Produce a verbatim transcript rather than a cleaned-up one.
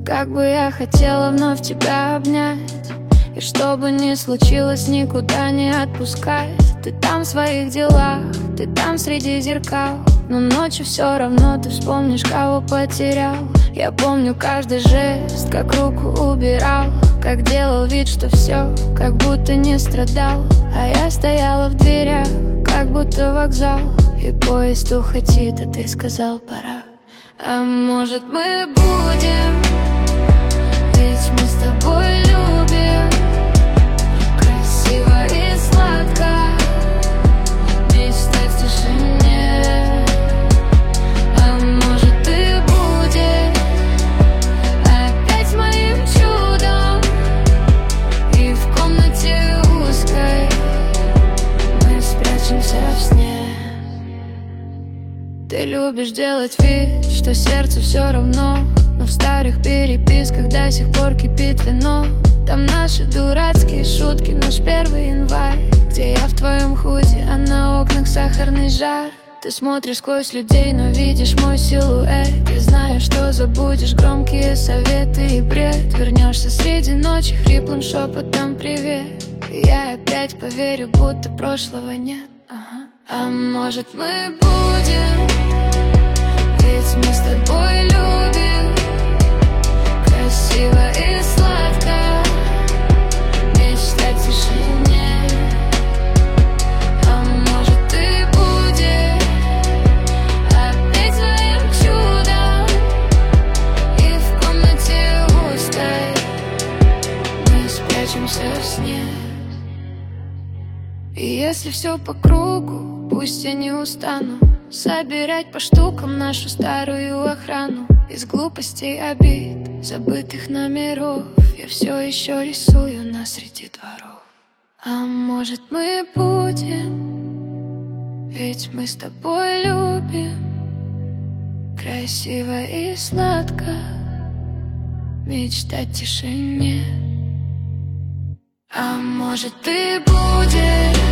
Как бы я хотела вновь тебя обнять, и что бы ни случилось, никуда не отпускать. Ты там в своих делах, ты там среди зеркал, но ночью все равно ты вспомнишь, кого потерял. Я помню каждый жест, как руку убирал, как делал вид, что все, как будто не страдал. А я стояла в дверях, как будто вокзал, и поезд уходит, а ты сказал пора. А может мы будем, ведь мы с тобой любим красиво и сладко, мечтать в тишине. А может ты будешь опять моим чудом, и в комнате узкой мы спрячемся в сне. Ты любишь делать вид, что сердцу все равно, но в старых переписках до сих пор кипит вино. Там наши дурацкие шутки, наш первый январь, где я в твоем худи, а на окнах сахарный жар. Ты смотришь сквозь людей, но видишь мой силуэт. Я знаю, что забудешь громкие советы и бред. Вернешься среди ночи хриплым шепотом привет, и я опять поверю, будто прошлого нет. Ага. А может мы будем, ведь мы с тобой любим красиво и сладко, мечтать в тишине. А может ты будешь опять своим чудом, и в комнате узкой мы спрячемся в сне. И если все по кругу, пусть я не устану собирать по штукам нашу старую охрану. Из глупостей, обид, забытых номеров я все еще рисую нас среди дворов. А может мы будем, ведь мы с тобой любим красиво и сладко, мечтать в тишине. А может ты будешь